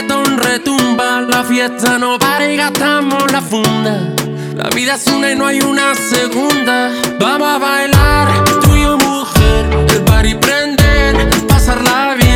reggaetón retumba, la fiesta no para y gastamos la funda. La vida es una y no hay una segunda. Vamos a bailar, tú y yo mujer, el party prender, pasarla bien.